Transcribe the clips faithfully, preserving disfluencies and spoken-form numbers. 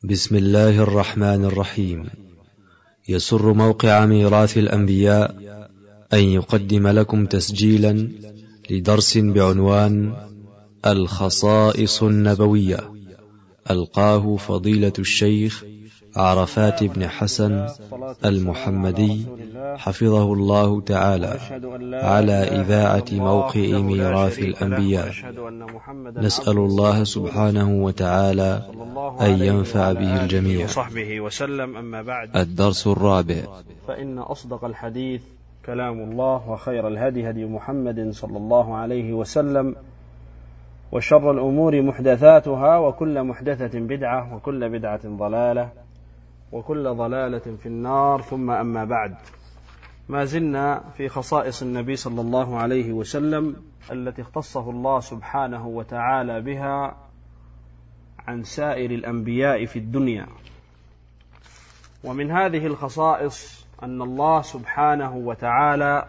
بسم الله الرحمن الرحيم. يسر موقع ميراث الأنبياء أن يقدم لكم تسجيلا لدرس بعنوان الخصائص النبوية، ألقاه فضيلة الشيخ عرفات بن حسن المحمدي حفظه الله تعالى على إذاعة موقع ميراث الأنبياء. نسأل الله سبحانه وتعالى أن ينفع به الجميع. وصحبه وسلم. أما بعد، الدرس الرابع. فإن أصدق الحديث كلام الله، وخير الهدي هدي محمد صلى الله عليه وسلم، وشر الأمور محدثاتها، وكل محدثة بدعة، وكل بدعة ضلالة، وكل ضلالة في النار. ثم أما بعد، ما زلنا في خصائص النبي صلى الله عليه وسلم التي اختصه الله سبحانه وتعالى بها عن سائر الأنبياء في الدنيا. ومن هذه الخصائص أن الله سبحانه وتعالى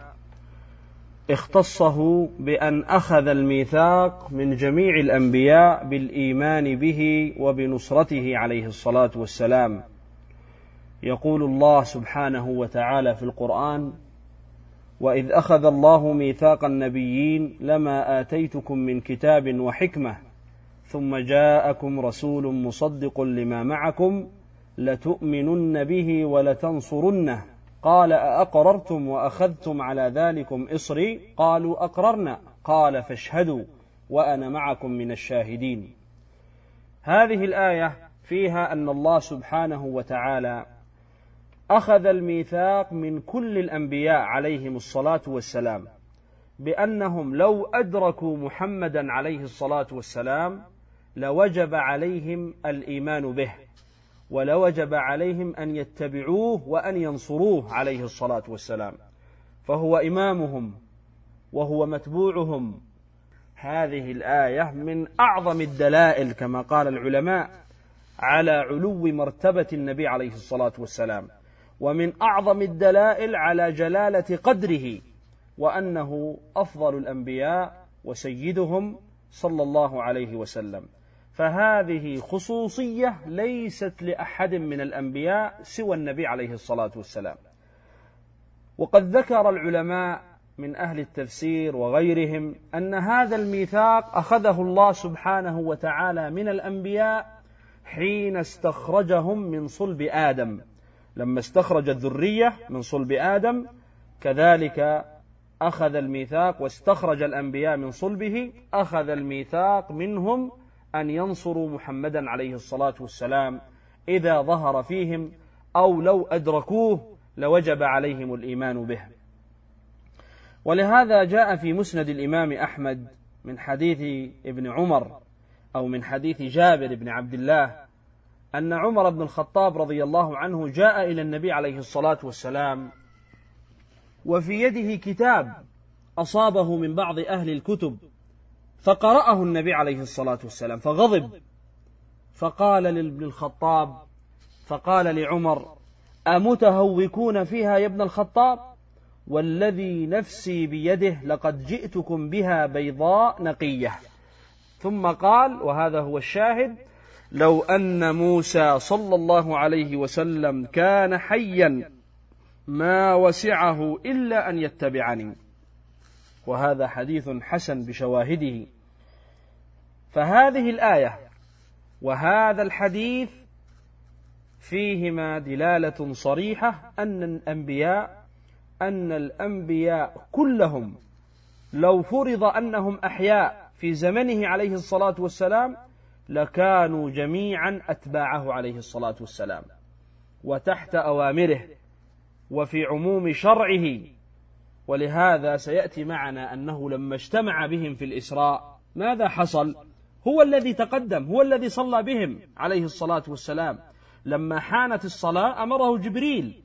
اختصه بأن أخذ الميثاق من جميع الأنبياء بالإيمان به وبنصرته عليه الصلاة والسلام. يقول الله سبحانه وتعالى في القرآن: وإذ أخذ الله ميثاق النبيين لما آتيتكم من كتاب وحكمة ثم جاءكم رسول مصدق لما معكم لتؤمنن به ولتنصرنه قال أأقررتم وأخذتم على ذلكم إصري قالوا أقررنا قال فاشهدوا وأنا معكم من الشاهدين. هذه الآية فيها أن الله سبحانه وتعالى أخذ الميثاق من كل الأنبياء عليهم الصلاة والسلام بأنهم لو أدركوا محمدا عليه الصلاة والسلام لوجب عليهم الإيمان به، ولوجب عليهم أن يتبعوه وأن ينصروه عليه الصلاة والسلام، فهو إمامهم وهو متبوعهم. هذه الآية من أعظم الدلائل كما قال العلماء على علو مرتبة النبي عليه الصلاة والسلام، ومن أعظم الدلائل على جلالة قدره، وأنه أفضل الأنبياء وسيدهم صلى الله عليه وسلم. فهذه خصوصية ليست لأحد من الأنبياء سوى النبي عليه الصلاة والسلام. وقد ذكر العلماء من أهل التفسير وغيرهم أن هذا الميثاق أخذه الله سبحانه وتعالى من الأنبياء حين استخرجهم من صلب آدم، لما استخرج الذرية من صلب آدم كذلك أخذ الميثاق واستخرج الأنبياء من صلبه، أخذ الميثاق منهم أن ينصروا محمدا عليه الصلاة والسلام إذا ظهر فيهم، أو لو أدركوه لوجب عليهم الإيمان به. ولهذا جاء في مسند الإمام أحمد من حديث ابن عمر أو من حديث جابر بن عبد الله أن عمر بن الخطاب رضي الله عنه جاء إلى النبي عليه الصلاة والسلام وفي يده كتاب أصابه من بعض أهل الكتب، فقرأه النبي عليه الصلاة والسلام فغضب، فقال لابن الخطاب فقال لعمر: أمتهوكون فيها يا ابن الخطاب؟ والذي نفسي بيده لقد جئتكم بها بيضاء نقية. ثم قال، وهذا هو الشاهد: لو أن موسى صلى الله عليه وسلم كان حيا ما وسعه إلا أن يتبعني. وهذا حديث حسن بشواهده. فهذه الآية وهذا الحديث فيهما دلالة صريحة أن الأنبياء أن الأنبياء كلهم لو فرض أنهم أحياء في زمنه عليه الصلاة والسلام لكانوا جميعا أتباعه عليه الصلاة والسلام وتحت أوامره وفي عموم شرعه. ولهذا سيأتي معنا أنه لما اجتمع بهم في الإسراء ماذا حصل؟ هو الذي تقدم، هو الذي صلى بهم عليه الصلاة والسلام. لما حانت الصلاة أمره جبريل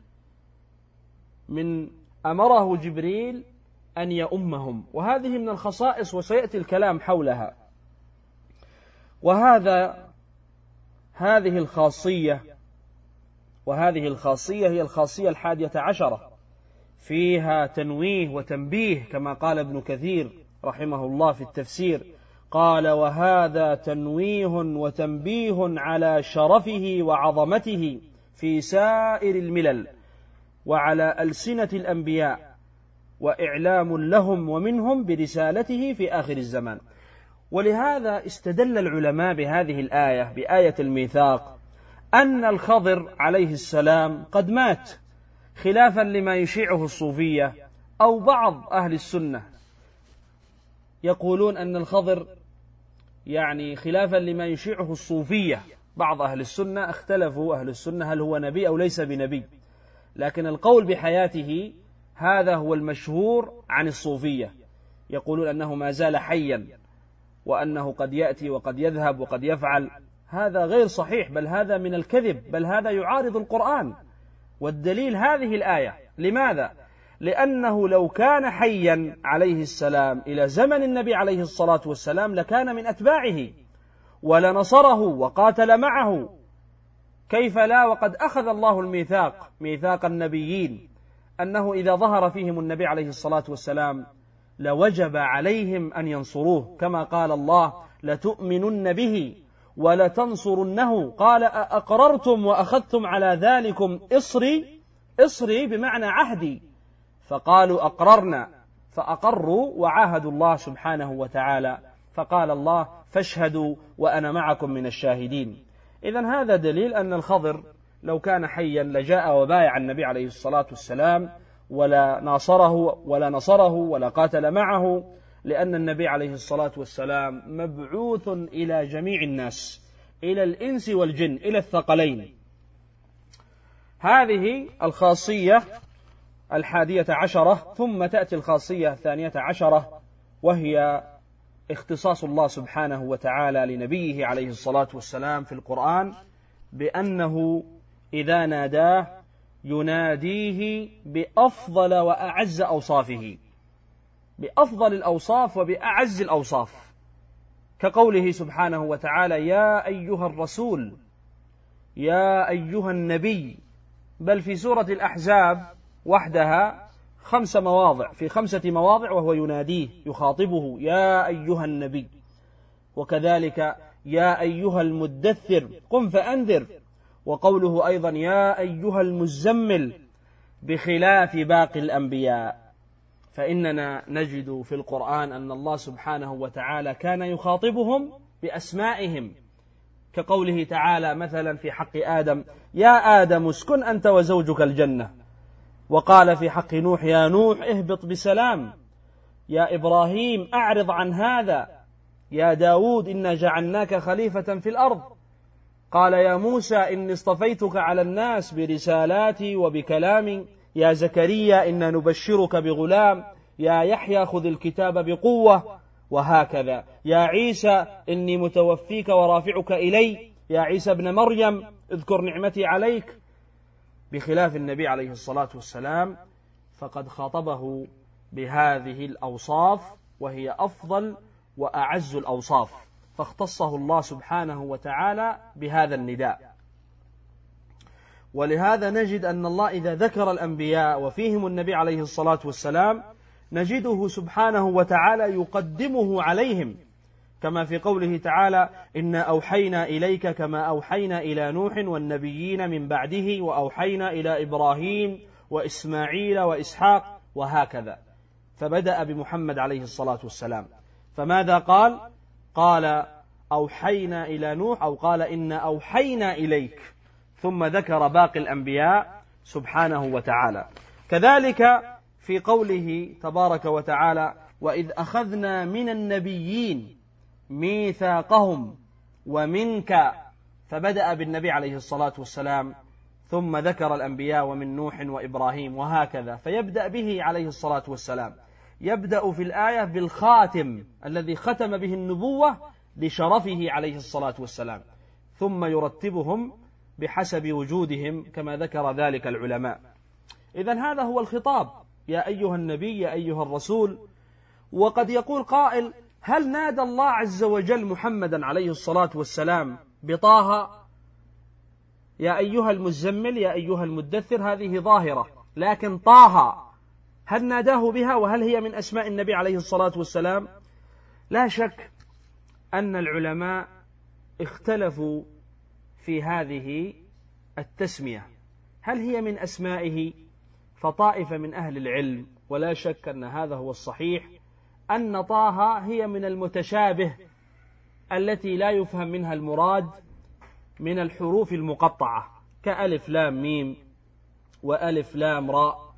من أمره جبريل أن يؤمهم، وهذه من الخصائص وسيأتي الكلام حولها. وهذا هذه الخاصية وهذه الخاصية هي الخاصية الحادية عشرة، فيها تنويه وتنبيه كما قال ابن كثير رحمه الله في التفسير: قال: وهذا تنويه وتنبيه على شرفه وعظمته في سائر الملل وعلى ألسنة الأنبياء، وإعلام لهم ومنهم برسالته في آخر الزمان. ولهذا استدل العلماء بهذه الآية، بآية الميثاق، أن الخضر عليه السلام قد مات، خلافا لما يشيعه الصوفية أو بعض أهل السنة، يقولون أن الخضر يعني خلافا لما يشيعه الصوفية. بعض أهل السنة اختلفوا، أهل السنة هل هو نبي أو ليس بنبي، لكن القول بحياته هذا هو المشهور عن الصوفية، يقولون أنه ما زال حيا وأنه قد يأتي وقد يذهب وقد يفعل. هذا غير صحيح، بل هذا من الكذب، بل هذا يعارض القرآن، والدليل هذه الآية. لماذا؟ لأنه لو كان حيا عليه السلام إلى زمن النبي عليه الصلاة والسلام لكان من أتباعه ولنصره وقاتل معه، كيف لا وقد أخذ الله الميثاق، ميثاق النبيين، أنه إذا ظهر فيهم النبي عليه الصلاة والسلام لوجب عليهم أن ينصروه، كما قال الله: لتؤمنن به ولتنصرنه، قال: أأقررتم وأخذتم على ذلكم إصري، إصري بمعنى عهدي، فقالوا أقررنا، فأقروا وعاهدوا الله سبحانه وتعالى، فقال الله: فاشهدوا وأنا معكم من الشاهدين. إذن هذا دليل أن الخضر لو كان حيا لجاء وبايع النبي عليه الصلاة والسلام ولا ناصره ولا نصره ولا قاتل معه، لأن النبي عليه الصلاة والسلام مبعوث إلى جميع الناس، إلى الإنس والجن، إلى الثقلين. هذه الخاصية الحادية عشرة. ثم تأتي الخاصية الثانية عشرة، وهي اختصاص الله سبحانه وتعالى لنبيه عليه الصلاة والسلام في القرآن بأنه إذا ناداه يناديه بأفضل وأعز أوصافه، بأفضل الأوصاف وبأعز الأوصاف، كقوله سبحانه وتعالى: يا أيها الرسول، يا أيها النبي. بل في سورة الأحزاب وحدها خمس مواضع، في خمسة مواضع وهو يناديه يخاطبه: يا أيها النبي. وكذلك يا أيها المدثر قم فأنذر، وقوله أيضا يا أيها المزمل، بخلاف باقي الأنبياء. فإننا نجد في القرآن أن الله سبحانه وتعالى كان يخاطبهم بأسمائهم، كقوله تعالى مثلا في حق آدم: يا آدم اسكن أنت وزوجك الجنة. وقال في حق نوح: يا نوح اهبط بسلام. يا إبراهيم أعرض عن هذا. يا داود إنا جعلناك خليفة في الأرض. قال يا موسى إني اصطفيتك على الناس برسالاتي وبكلامي. يا زكريا إنا نبشرك بغلام. يا يحيى خذ الكتاب بقوة. وهكذا. يا عيسى إني متوفيك ورافعك إلي. يا عيسى ابن مريم اذكر نعمتي عليك. بخلاف النبي عليه الصلاة والسلام فقد خاطبه بهذه الأوصاف، وهي أفضل وأعز الأوصاف، فاختصه الله سبحانه وتعالى بهذا النداء. ولهذا نجد أن الله إذا ذكر الأنبياء وفيهم النبي عليه الصلاة والسلام نجده سبحانه وتعالى يقدمه عليهم، كما في قوله تعالى: إنا أوحينا إليك كما أوحينا إلى نوح والنبيين من بعده وأوحينا إلى إبراهيم وإسماعيل وإسحاق، وهكذا. فبدأ بمحمد عليه الصلاة والسلام، فماذا قال؟ قال أوحينا إلى نوح، أو قال إنا أوحينا إليك، ثم ذكر باقي الأنبياء سبحانه وتعالى. كذلك في قوله تبارك وتعالى: وإذ أخذنا من النبيين ميثاقهم ومنك، فبدأ بالنبي عليه الصلاة والسلام ثم ذكر الأنبياء ومن نوح وإبراهيم، وهكذا. فيبدأ به عليه الصلاة والسلام، يبدأ في الآية بالخاتم الذي ختم به النبوة لشرفه عليه الصلاة والسلام، ثم يرتبهم بحسب وجودهم كما ذكر ذلك العلماء. إذن هذا هو الخطاب: يا أيها النبي، يا أيها الرسول. وقد يقول قائل: هل نادى الله عز وجل محمدا عليه الصلاة والسلام بطه؟ يا أيها المزمل، يا أيها المدثر، هذه ظاهرة، لكن طه هل ناداه بها؟ وهل هي من أسماء النبي عليه الصلاة والسلام؟ لا شك أن العلماء اختلفوا في هذه التسمية، هل هي من أسمائه؟ فطائفة من أهل العلم، ولا شك أن هذا هو الصحيح، أن طه هي من المتشابه التي لا يفهم منها المراد من الحروف المقطعة، كألف لام ميم وألف لام راء،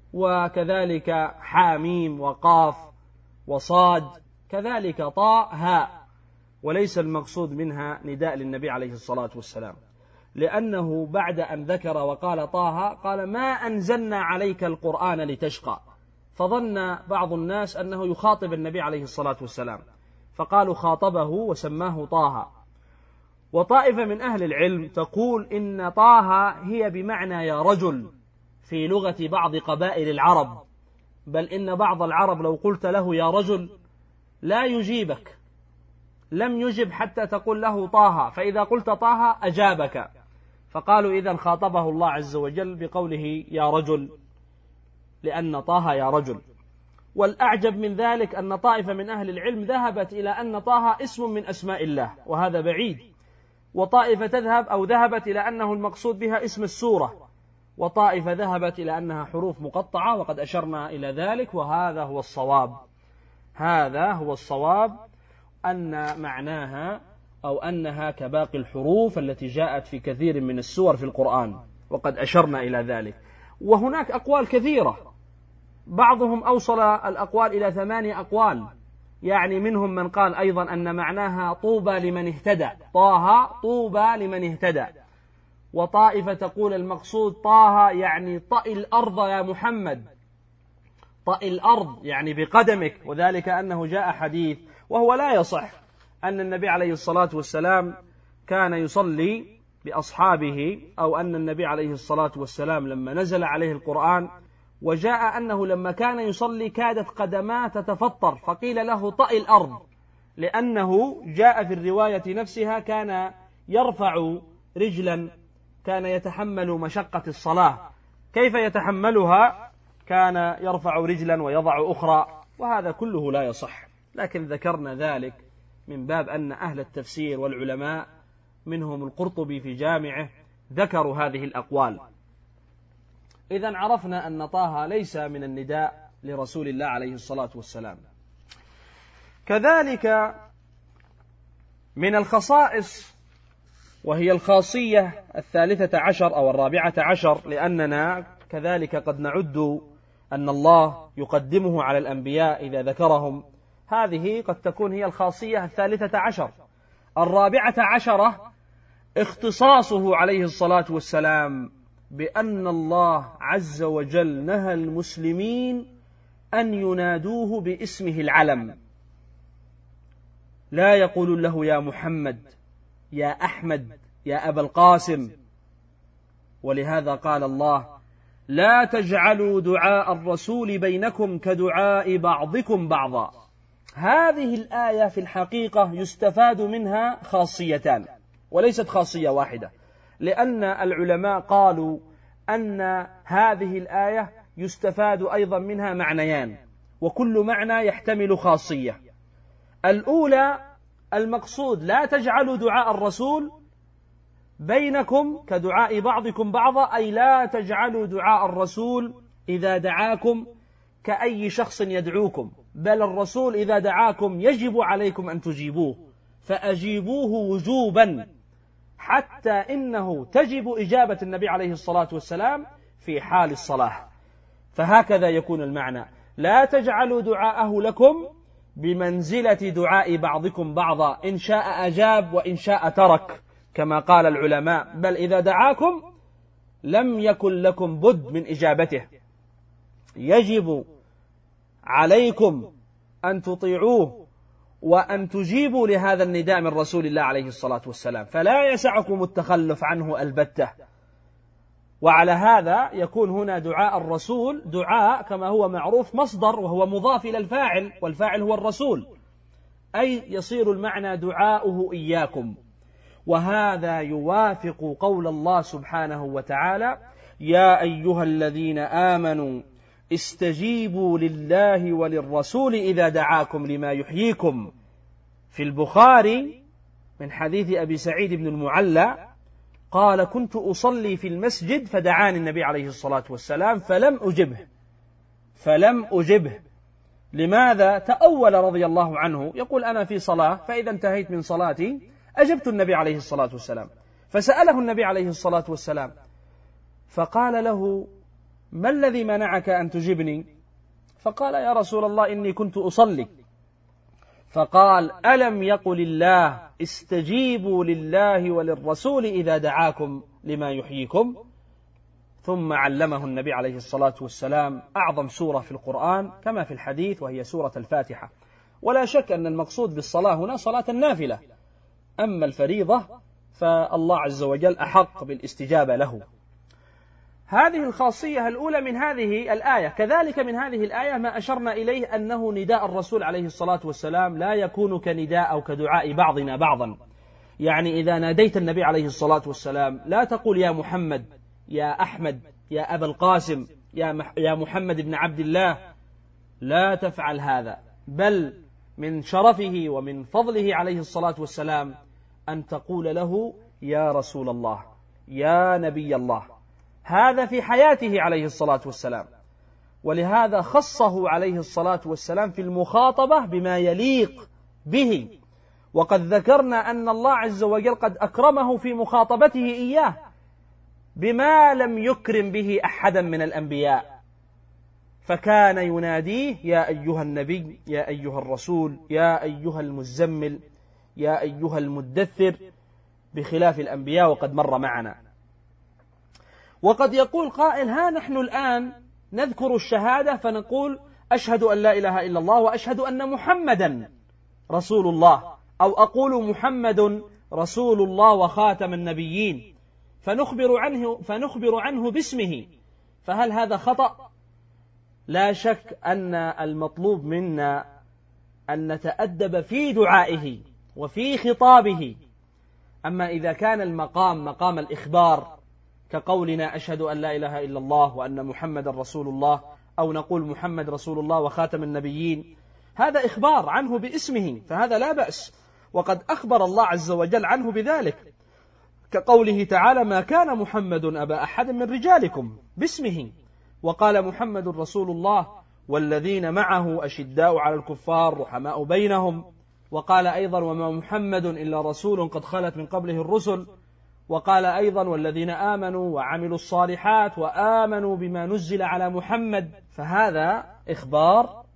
وكذلك حاميم وقاف وصاد، كذلك طاء هاء، وليس المقصود منها نداء للنبي عليه الصلاة والسلام، لأنه بعد أن ذكر وقال طه قال ما أنزلنا عليك القرآن لتشقى، فظن بعض الناس أنه يخاطب النبي عليه الصلاة والسلام، فقالوا خاطبه وسماه طه. وطائفة من أهل العلم تقول إن طه هي بمعنى يا رجل في لغة بعض قبائل العرب، بل إن بعض العرب لو قلت له يا رجل لا يجيبك، لم يجب حتى تقول له طه، فإذا قلت طه أجابك، فقالوا إذن خاطبه الله عز وجل بقوله يا رجل، لأن طه يا رجل. والأعجب من ذلك أن طائفة من أهل العلم ذهبت إلى أن طه اسم من أسماء الله، وهذا بعيد، وطائفة تذهب أو ذهبت إلى أنه المقصود بها اسم السورة، وطائفة ذهبت إلى أنها حروف مقطعة، وقد أشرنا إلى ذلك، وهذا هو الصواب، هذا هو الصواب أن معناها أو أنها كباقي الحروف التي جاءت في كثير من السور في القرآن، وقد أشرنا إلى ذلك. وهناك أقوال كثيرة، بعضهم أوصل الأقوال إلى ثمانية أقوال، يعني منهم من قال أيضا أن معناها طوبى لمن اهتدى، طه طوبى لمن اهتدى. وطائفة تقول المقصود طه يعني طئ الأرض يا محمد، طئ الأرض يعني بقدمك، وذلك أنه جاء حديث وهو لا يصح أن النبي عليه الصلاة والسلام كان يصلي بأصحابه، أو أن النبي عليه الصلاة والسلام لما نزل عليه القرآن وجاء أنه لما كان يصلي كادت قدماه تتفطر، فقيل له طئ الأرض، لأنه جاء في الرواية نفسها كان يرفع رجلا، كان يتحمل مشقة الصلاة، كيف يتحملها؟ كان يرفع رجلا ويضع أخرى، وهذا كله لا يصح، لكن ذكرنا ذلك من باب أن أهل التفسير والعلماء منهم القرطبي في جامعه ذكروا هذه الأقوال. إذن عرفنا أن طه ليس من النداء لرسول الله عليه الصلاة والسلام. كذلك من الخصائص، وهي الخاصية الثالثة عشر أو الرابعة عشر، لأننا كذلك قد نعد أن الله يقدمه على الأنبياء إذا ذكرهم، هذه قد تكون هي الخاصية الثالثة عشر. الرابعة عشرة اختصاصه عليه الصلاة والسلام بأن الله عز وجل نهى المسلمين أن ينادوه باسمه العلم، لا يقول له يا محمد يا أحمد يا أبا القاسم. ولهذا قال الله لا تجعلوا دعاء الرسول بينكم كدعاء بعضكم بعضا. هذه الآية في الحقيقة يستفاد منها خاصيتان وليست خاصية واحدة، لأن العلماء قالوا أن هذه الآية يستفاد أيضا منها معنيان، وكل معنى يحتمل خاصية. الأولى المقصود لا تجعلوا دعاء الرسول بينكم كدعاء بعضكم بعضا، أي لا تجعلوا دعاء الرسول إذا دعاكم كأي شخص يدعوكم، بل الرسول إذا دعاكم يجب عليكم أن تجيبوه، فأجيبوه وجوبا، حتى إنه تجب إجابة النبي عليه الصلاة والسلام في حال الصلاة. فهكذا يكون المعنى، لا تجعلوا دعاءه لكم بمنزلة دعاء بعضكم بعضا، إن شاء أجاب وإن شاء ترك كما قال العلماء، بل إذا دعاكم لم يكن لكم بد من إجابته، يجب عليكم أن تطيعوه وأن تجيبوا لهذا النداء من رسول الله عليه الصلاة والسلام، فلا يسعكم التخلف عنه البتة. وعلى هذا يكون هنا دعاء الرسول دعاء كما هو معروف مصدر، وهو مضاف إلى الفاعل، والفاعل هو الرسول، أي يصير المعنى دعاؤه إياكم. وهذا يوافق قول الله سبحانه وتعالى يا أيها الذين آمنوا استجيبوا لله وللرسول إذا دعاكم لما يحييكم. في البخاري من حديث أبي سعيد بن المعلى قال: كنت أصلي في المسجد فدعاني النبي عليه الصلاة والسلام فلم أجبه فلم أجبه لماذا؟ تأول رضي الله عنه، يقول: أنا في صلاة، فإذا انتهيت من صلاتي أجبت النبي عليه الصلاة والسلام. فسأله النبي عليه الصلاة والسلام فقال له: ما الذي منعك أن تجبني؟ فقال: يا رسول الله إني كنت أصلي. فقال: ألم يقل الله استجيبوا لله وللرسول إذا دعاكم لما يحييكم؟ ثم علمه النبي عليه الصلاة والسلام أعظم سورة في القرآن كما في الحديث، وهي سورة الفاتحة. ولا شك أن المقصود بالصلاة هنا صلاة النافلة، أما الفريضة فالله عز وجل أحق بالاستجابة له. هذه الخاصية الأولى من هذه الآية. كذلك من هذه الآية ما أشرنا إليه أنه نداء الرسول عليه الصلاة والسلام لا يكون كنداء أو كدعاء بعضنا بعضا. يعني إذا ناديت النبي عليه الصلاة والسلام لا تقول يا محمد، يا أحمد، يا أبا القاسم، يا محمد بن عبد الله، لا تفعل هذا، بل من شرفه ومن فضله عليه الصلاة والسلام أن تقول له يا رسول الله، يا نبي الله. هذا في حياته عليه الصلاة والسلام، ولهذا خصه عليه الصلاة والسلام في المخاطبة بما يليق به. وقد ذكرنا أن الله عز وجل قد أكرمه في مخاطبته إياه بما لم يكرم به أحدا من الأنبياء، فكان يناديه يا أيها النبي، يا أيها الرسول، يا أيها المزمل، يا أيها المدثر، بخلاف الأنبياء وقد مر معنا. وقد يقول قائل: ها نحن الآن نذكر الشهادة فنقول أشهد أن لا إله إلا الله وأشهد أن محمدا رسول الله، أو أقول محمد رسول الله وخاتم النبيين، فنخبر عنه, فنخبر عنه باسمه، فهل هذا خطأ؟ لا شك أن المطلوب منا أن نتأدب في دعائه وفي خطابه. أما إذا كان المقام مقام الإخبار كقولنا أشهد أن لا إله إلا الله وأن محمد رسول الله، أو نقول محمد رسول الله وخاتم النبيين، هذا إخبار عنه باسمه، فهذا لا بأس، وقد أخبر الله عز وجل عنه بذلك، كقوله تعالى: ما كان محمد أبا أحد من رجالكم، باسمه. وقال: محمد رسول الله والذين معه أشداء على الكفار رحماء بينهم. وقال أيضا: وما محمد إلا رسول قد خلت من قبله الرسل. وقال أيضا: والذين آمنوا وعملوا الصالحات وآمنوا بما نزل على محمد. فهذا إخبار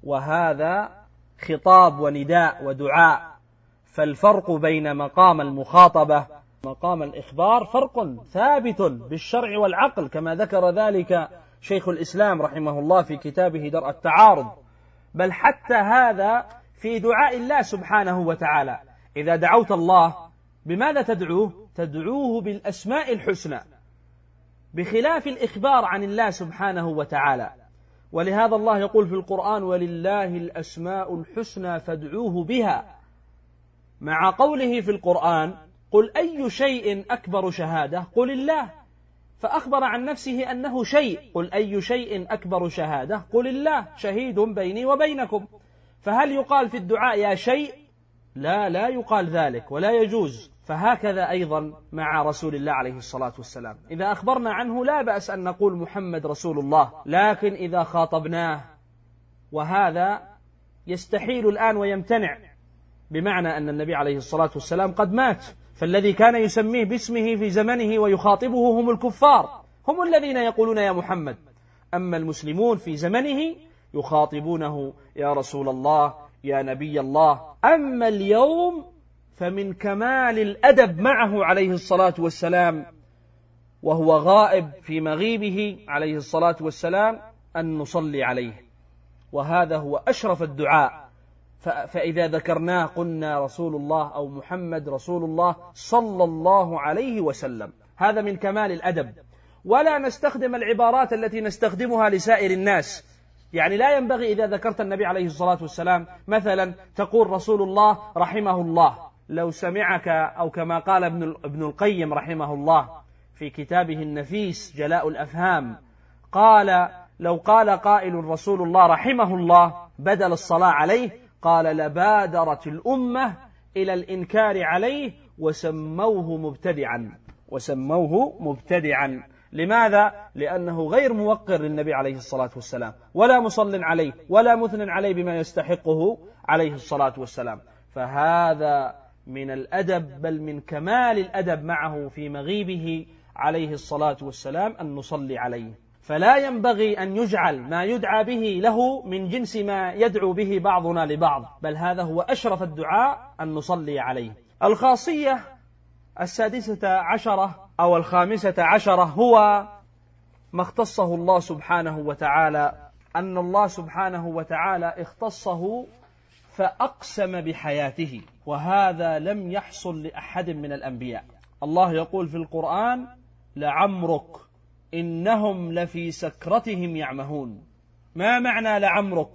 وهذا خطاب ونداء ودعاء. فالفرق بين مقام المخاطبة ومقام الإخبار فرق ثابت بالشرع والعقل، كما ذكر ذلك شيخ الإسلام رحمه الله في كتابه درء التعارض. بل حتى هذا في دعاء الله سبحانه وتعالى، إذا دعوت الله بماذا تدعوه؟ تدعوه بالأسماء الحسنى، بخلاف الإخبار عن الله سبحانه وتعالى. ولهذا الله يقول في القرآن: ولله الأسماء الحسنى فادعوه بها، مع قوله في القرآن: قل أي شيء أكبر شهادة؟ قل الله. فأخبر عن نفسه أنه شيء، قل أي شيء أكبر شهادة؟ قل الله شهيد بيني وبينكم. فهل يقال في الدعاء يا شيء؟ لا، لا يقال ذلك ولا يجوز. فهكذا أيضا مع رسول الله عليه الصلاة والسلام، إذا أخبرنا عنه لا بأس أن نقول محمد رسول الله، لكن إذا خاطبناه، وهذا يستحيل الآن ويمتنع، بمعنى أن النبي عليه الصلاة والسلام قد مات، فالذي كان يسميه باسمه في زمنه ويخاطبه هم الكفار، هم الذين يقولون يا محمد. أما المسلمون في زمنه يخاطبونه يا رسول الله، يا نبي الله. أما اليوم فمن كمال الأدب معه عليه الصلاة والسلام وهو غائب في مغيبه عليه الصلاة والسلام أن نصلي عليه، وهذا هو أشرف الدعاء. فإذا ذكرناه قلنا رسول الله أو محمد رسول الله صلى الله عليه وسلم، هذا من كمال الأدب. ولا نستخدم العبارات التي نستخدمها لسائر الناس، يعني لا ينبغي إذا ذكرت النبي عليه الصلاة والسلام مثلا تقول رسول الله رحمه الله. لو سمعك، أو كما قال ابن القيم رحمه الله في كتابه النفيس جلاء الأفهام، قال: لو قال قائل رسول الله رحمه الله بدل الصلاة عليه قال لبادرت الأمة إلى الإنكار عليه وسموه مبتدعا وسموه مبتدعا لماذا؟ لأنه غير موقر للنبي عليه الصلاة والسلام ولا مصل عليه ولا مثن عليه بما يستحقه عليه الصلاة والسلام. فهذا من الأدب، بل من كمال الأدب معه في مغيبه عليه الصلاة والسلام أن نصلي عليه. فلا ينبغي أن يجعل ما يدعى به له من جنس ما يدعو به بعضنا لبعض، بل هذا هو أشرف الدعاء أن نصلي عليه. الخاصية السادسة عشرة أو الخامسة عشرة هو ما اختصه الله سبحانه وتعالى، أن الله سبحانه وتعالى اختصه فأقسم بحياته، وهذا لم يحصل لأحد من الأنبياء. الله يقول في القرآن: لعمرك إنهم لفي سكرتهم يعمهون. ما معنى لعمرك؟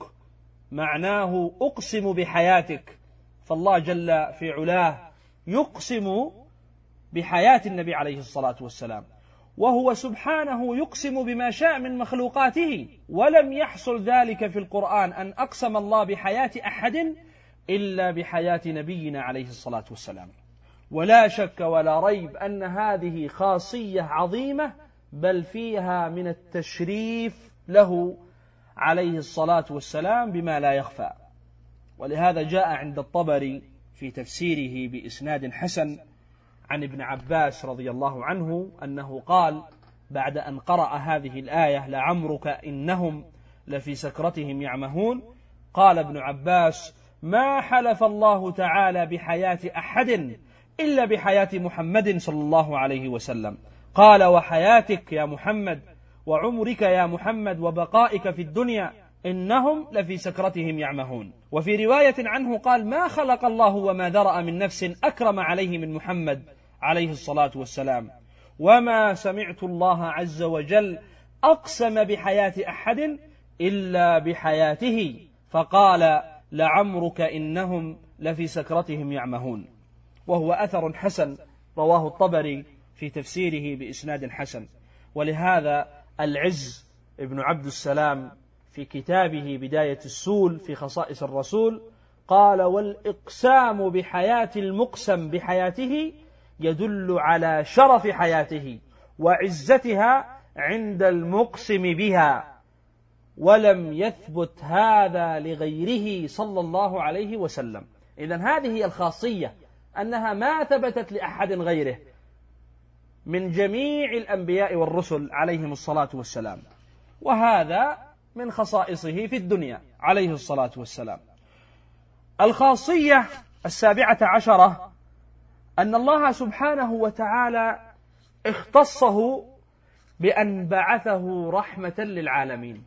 معناه أقسم بحياتك. فالله جل في علاه يقسم بحياة النبي عليه الصلاة والسلام، وهو سبحانه يقسم بما شاء من مخلوقاته، ولم يحصل ذلك في القرآن أن أقسم الله بحياة أحد إلا بحياة نبينا عليه الصلاة والسلام. ولا شك ولا ريب أن هذه خاصية عظيمة، بل فيها من التشريف له عليه الصلاة والسلام بما لا يخفى. ولهذا جاء عند الطبري في تفسيره بإسناد حسن عن ابن عباس رضي الله عنه أنه قال بعد أن قرأ هذه الآية: لعمرك إنهم لفي سكرتهم يعمهون، قال ابن عباس: ما حلف الله تعالى بحياة أحد إلا بحياة محمد صلى الله عليه وسلم. قال: وحياتك يا محمد، وعمرك يا محمد، وبقائك في الدنيا، إنهم لفي سكرتهم يعمهون. وفي رواية عنه قال: ما خلق الله وما ذرأ من نفس أكرم عليه من محمد عليه الصلاة والسلام، وما سمعت الله عز وجل أقسم بحياة أحد إلا بحياته، فقال: لعمرك إنهم لفي سكرتهم يعمهون. وهو أثر حسن رواه الطبري في تفسيره بإسناد حسن. ولهذا العز ابن عبد السلام في كتابه بداية السول في خصائص الرسول قال: والإقسام بحياة المقسم بحياته يدل على شرف حياته وعزتها عند المقسم بها، ولم يثبت هذا لغيره صلى الله عليه وسلم. إذن هذه هي الخاصية، أنها ما ثبتت لأحد غيره من جميع الأنبياء والرسل عليهم الصلاة والسلام، وهذا من خصائصه في الدنيا عليه الصلاة والسلام. الخاصية السابعة عشرة أن الله سبحانه وتعالى اختصه بأن بعثه رحمة للعالمين.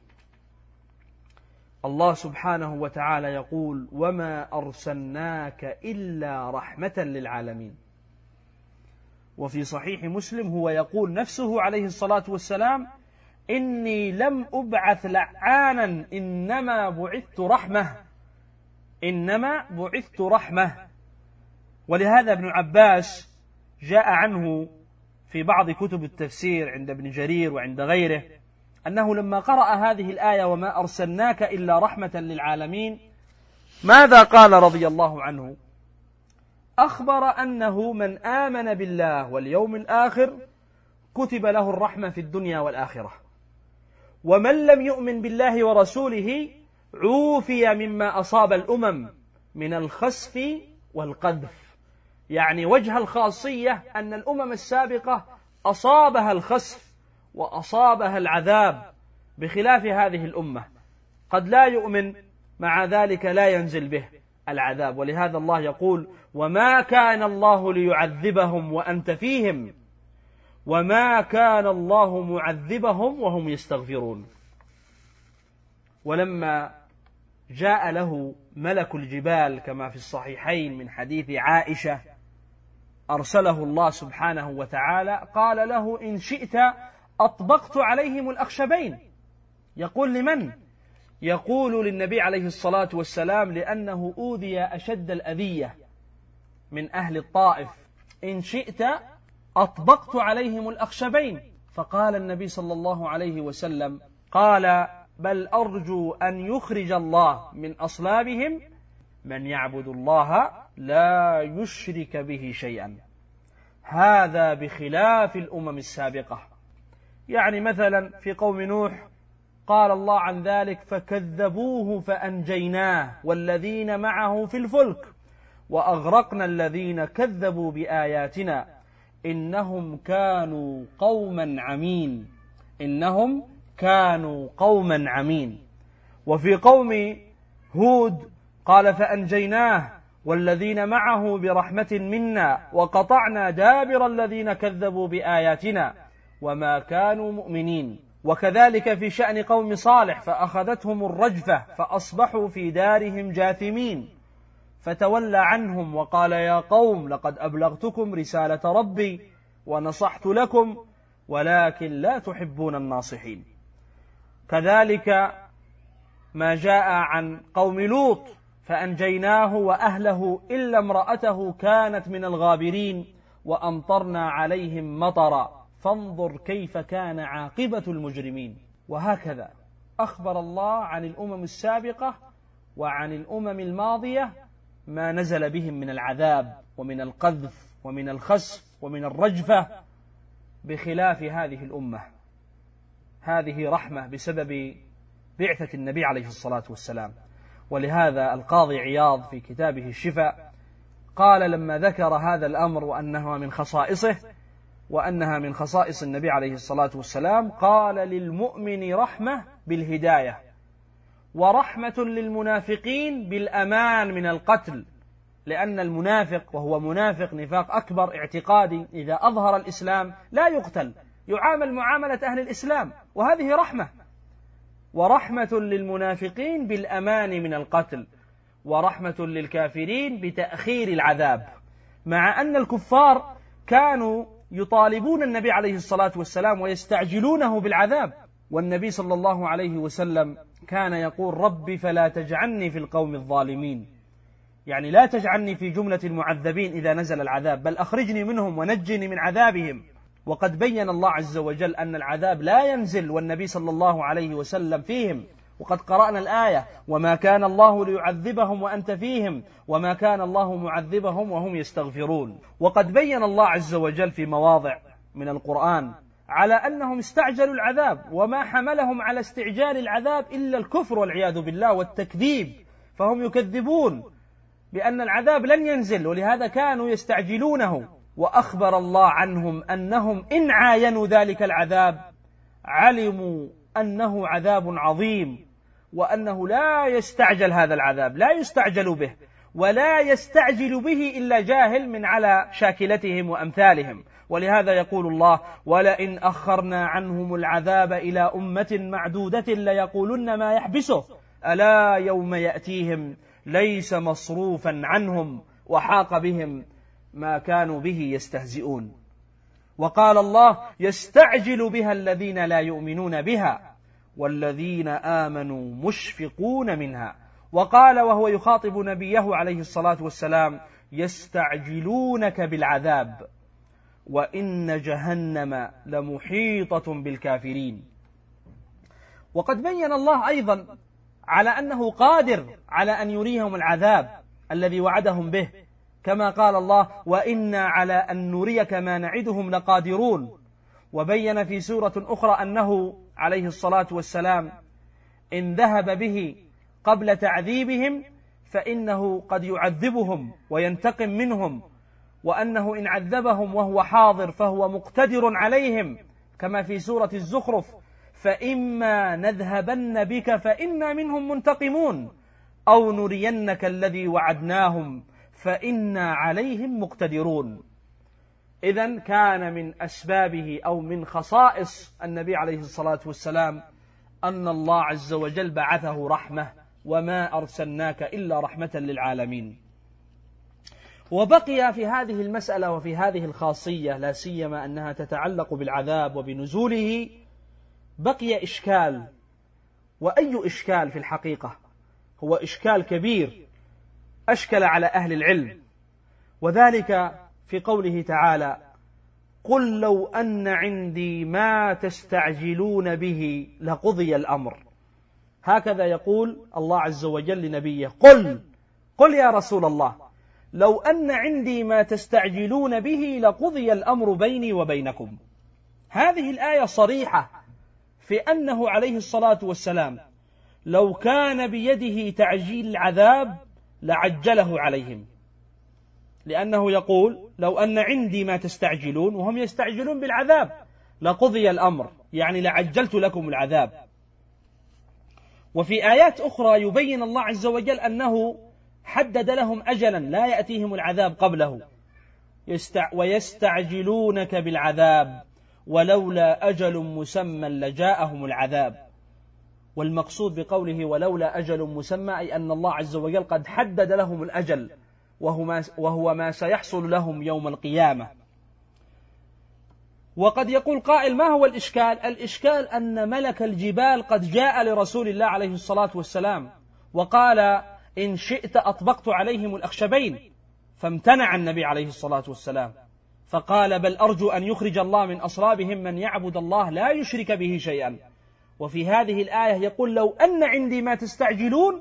الله سبحانه وتعالى يقول: وما أرسلناك إلا رحمة للعالمين. وفي صحيح مسلم هو يقول نفسه عليه الصلاة والسلام: إني لم أبعث لعانا إنما بعثت رحمة إنما بعثت رحمة. ولهذا ابن عباس جاء عنه في بعض كتب التفسير عند ابن جرير وعند غيره أنه لما قرأ هذه الآية: وما أرسلناك إلا رحمة للعالمين، ماذا قال رضي الله عنه؟ أخبر أنه من آمن بالله واليوم الآخر كتب له الرحمة في الدنيا والآخرة، ومن لم يؤمن بالله ورسوله عوفي مما أصاب الأمم من الخسف والقذف. يعني وجه الخاصية أن الأمم السابقة أصابها الخسف وأصابها العذاب، بخلاف هذه الأمة قد لا يؤمن، مع ذلك لا ينزل به العذاب. ولهذا الله يقول: وما كان الله ليعذبهم وأنت فيهم وما كان الله معذبهم وهم يستغفرون. ولما جاء له ملك الجبال كما في الصحيحين من حديث عائشة أرسله الله سبحانه وتعالى، قال له: إن شئت أطبقت عليهم الأخشبين. يقول لمن؟ يقول للنبي عليه الصلاة والسلام، لأنه أوذي أشد الأذية من أهل الطائف. إن شئت أطبقت عليهم الأخشبين. فقال النبي صلى الله عليه وسلم: قال: بل أرجو أن يخرج الله من أصلابهم من يعبد الله لا يشرك به شيئا. هذا بخلاف الأمم السابقة. يعني مثلا في قوم نوح قال الله عن ذلك: فكذبوه فأنجيناه والذين معه في الفلك وأغرقنا الذين كذبوا بآياتنا إنهم كانوا قوما عمين. إنهم كانوا قوما عمين. وفي قوم هود قال: فأنجيناه والذين معه برحمة منا وقطعنا دابر الذين كذبوا بآياتنا وما كانوا مؤمنين. وكذلك في شأن قوم صالح: فأخذتهم الرجفة فأصبحوا في دارهم جاثمين فتولى عنهم وقال: يا قوم لقد أبلغتكم رسالة ربي ونصحت لكم ولكن لا تحبون الناصحين. كذلك ما جاء عن قوم لوط: فأنجيناه وأهله إلا امرأته كانت من الغابرين وأمطرنا عليهم مطرا فانظر كيف كان عاقبة المجرمين. وهكذا أخبر الله عن الأمم السابقة وعن الأمم الماضية ما نزل بهم من العذاب ومن القذف ومن الخسف ومن الرجفة، بخلاف هذه الأمة. هذه رحمة بسبب بعثة النبي عليه الصلاة والسلام. ولهذا القاضي عياض في كتابه الشفاء قال لما ذكر هذا الأمر وأنها من خصائصه وأنها من خصائص النبي عليه الصلاة والسلام، قال: للمؤمن رحمة بالهداية، ورحمة للمنافقين بالأمان من القتل، لأن المنافق وهو منافق نفاق أكبر اعتقادي إذا أظهر الإسلام لا يقتل، يعامل معاملة أهل الإسلام، وهذه رحمة. ورحمة للمنافقين بالأمان من القتل، ورحمة للكافرين بتأخير العذاب، مع أن الكفار كانوا يطالبون النبي عليه الصلاة والسلام ويستعجلونه بالعذاب. والنبي صلى الله عليه وسلم كان يقول: ربي فلا تجعلني في القوم الظالمين، يعني لا تجعلني في جملة المعذبين إذا نزل العذاب، بل أخرجني منهم ونجني من عذابهم. وقد بين الله عز وجل أن العذاب لا ينزل والنبي صلى الله عليه وسلم فيهم، وقد قرأنا الآية: وما كان الله ليعذبهم وأنت فيهم وما كان الله معذبهم وهم يستغفرون. وقد بين الله عز وجل في مواضع من القرآن على أنهم استعجلوا العذاب، وما حملهم على استعجال العذاب إلا الكفر والعياذ بالله والتكذيب، فهم يكذبون بأن العذاب لن ينزل، ولهذا كانوا يستعجلونه. وأخبر الله عنهم أنهم إن عاينوا ذلك العذاب علموا أنه عذاب عظيم، وأنه لا يستعجل هذا العذاب، لا يستعجل به، ولا يستعجل به إلا جاهل من على شاكلتهم وأمثالهم. ولهذا يقول الله: ولئن أخرنا عنهم العذاب إلى أمة معدودة ليقولن ما يحبسه ألا يوم يأتيهم ليس مصروفا عنهم وحاق بهم ما كانوا به يستهزئون. وقال الله: يستعجل بها الذين لا يؤمنون بها والذين آمنوا مشفقون منها. وقال وهو يخاطب نبيه عليه الصلاة والسلام: يستعجلونك بالعذاب وإن جهنم لمحيطة بالكافرين. وقد بين الله أيضا على أنه قادر على أن يريهم العذاب الذي وعدهم به، كما قال الله: وإنا على أن نريك ما نعدهم لقادرون. وبين في سورة أخرى أنه عليه الصلاة والسلام إن ذهب به قبل تعذيبهم فإنه قد يعذبهم وينتقم منهم، وأنه إن عذبهم وهو حاضر فهو مقتدر عليهم، كما في سورة الزخرف: فإما نذهبن بك فإنا منهم منتقمون أو نرينك الذي وعدناهم فإنا عليهم مقتدرون. إذن كان من أسبابه أو من خصائص النبي عليه الصلاة والسلام أن الله عز وجل بعثه رحمة: وما أرسلناك إلا رحمة للعالمين. وبقي في هذه المسألة وفي هذه الخاصية، لا سيما أنها تتعلق بالعذاب وبنزوله، بقي إشكال. وأي إشكال في الحقيقة؟ هو إشكال كبير أشكل على أهل العلم، وذلك في قوله تعالى: قل لو أن عندي ما تستعجلون به لقضي الأمر. هكذا يقول الله عز وجل لنبيه: قل قل يا رسول الله لو أن عندي ما تستعجلون به لقضي الأمر بيني وبينكم. هذه الآية صريحة في أنه عليه الصلاة والسلام لو كان بيده تعجيل العذاب لعجله عليهم، لأنه يقول لو أن عندي ما تستعجلون، وهم يستعجلون بالعذاب، لقضي الأمر، يعني لعجلت لكم العذاب. وفي آيات أخرى يبين الله عز وجل أنه حدد لهم أجلا لا يأتيهم العذاب قبله، يستع ويستعجلونك بالعذاب ولولا أجل مسمى لجاءهم العذاب. والمقصود بقوله ولولا أجل مسمى أي أن الله عز وجل قد حدد لهم الأجل، وهو ما سيحصل لهم يوم القيامة. وقد يقول قائل ما هو الإشكال؟ الإشكال أن ملك الجبال قد جاء لرسول الله عليه الصلاة والسلام وقال إن شئت أطبقت عليهم الأخشبين، فامتنع النبي عليه الصلاة والسلام، فقال بل أرجو أن يخرج الله من أصلابهم من يعبد الله لا يشرك به شيئا. وفي هذه الآية يقول لو أن عندي ما تستعجلون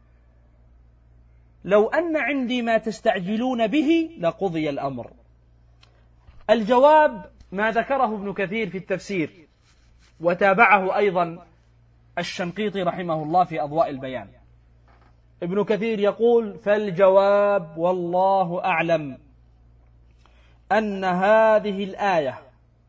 لو أن عندي ما تستعجلون به لقضي الأمر. الجواب ما ذكره ابن كثير في التفسير، وتابعه أيضا الشنقيطي رحمه الله في أضواء البيان. ابن كثير يقول فالجواب والله أعلم أن هذه الآية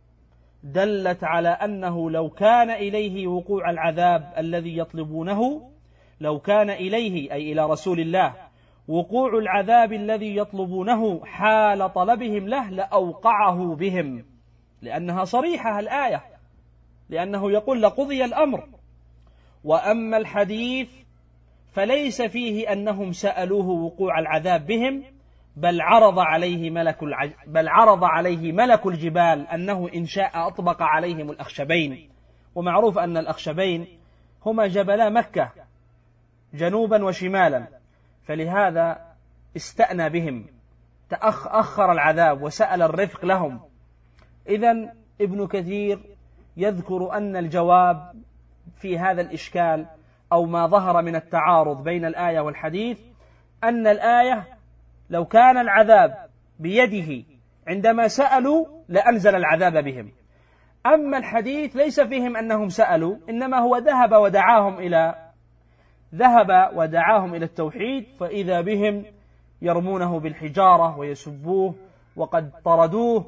دلت على أنه لو كان إليه وقوع العذاب الذي يطلبونه، لو كان إليه أي إلى رسول الله وقوع العذاب الذي يطلبونه حال طلبهم له لأوقعه بهم، لأنها صريحة الآية، لأنه يقول لقضي الأمر. وأما الحديث فليس فيه أنهم سألوه وقوع العذاب بهم، بل عرض عليه ملك العج... بل عرض عليه ملك الجبال أنه إن شاء أطبق عليهم الأخشبين. ومعروف أن الأخشبين هما جبلا مكة جنوبا وشمالا، فلهذا استأنى بهم، تأخر العذاب وسأل الرفق لهم. إذن ابن كثير يذكر أن الجواب في هذا الإشكال أو ما ظهر من التعارض بين الآية والحديث أن الآية لو كان العذاب بيده عندما سألوا لأنزل العذاب بهم، أما الحديث ليس فيهم أنهم سألوا، إنما هو ذهب ودعاهم إلى ذهب ودعاهم إلى التوحيد، فإذا بهم يرمونه بالحجارة ويسبوه وقد طردوه،